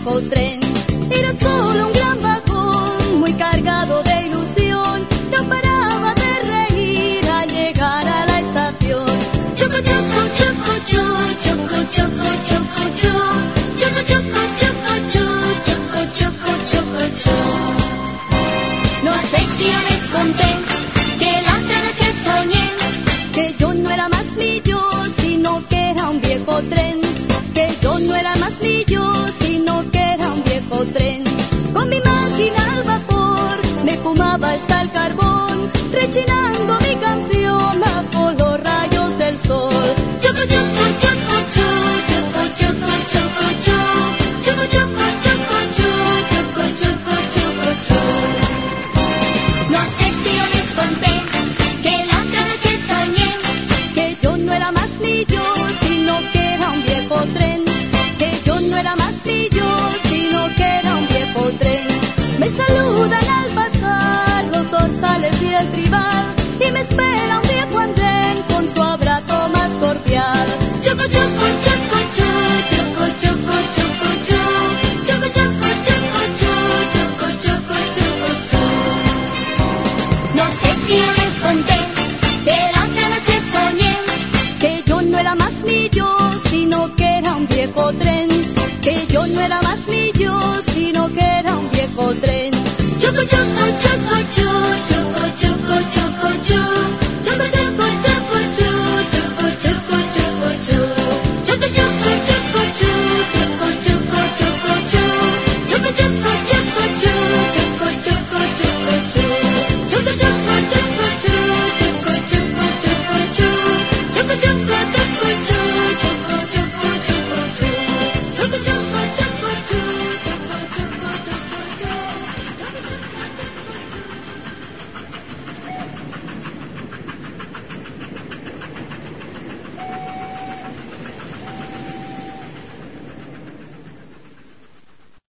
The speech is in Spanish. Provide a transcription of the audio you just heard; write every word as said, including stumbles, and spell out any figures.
viejo tren. Era solo un gran vagón muy cargado de ilusión, no paraba de reír al llegar a la estación. Choco, choco, choco, cho, choco, choco, choco, cho, choco, choco, choco, cho, choco, choco, choco, cho. No sé si ya les conté que la otra noche soñé que yo no era más ni yo, sino que era un viejo tren. Que yo no era más ni yo, sino que era un viejo tren. Con mi máquina al vapor me fumaba hasta el carbón, rechinando mi canción bajo los rayos del sol. Choco, choco, choco, cho, choco, choco, choco, cho, choco, choco, choco, cho, choco, choco, choco, cho. No sé si yo les conté que la otra noche soñé que yo no era más ni yo, sino que era un viejo tren. Que yo no era más ni yo, sino que era un viejo tren. Me saludan al pasar los dorsales y el tribal, y me espera un viejo andén con su abrazo más cordial. Choco, choco, choco, cho, choco, choco, choco, cho, choco, choco, choco, cho, choco, choco, choco, cho. No sé si yo les conté que la otra noche soñé que yo no era más ni yo, sino que era un viejo tren. Que yo no era más ni yo, sino que era un viejo tren. Choco, choco, choco, cho, choco, choco.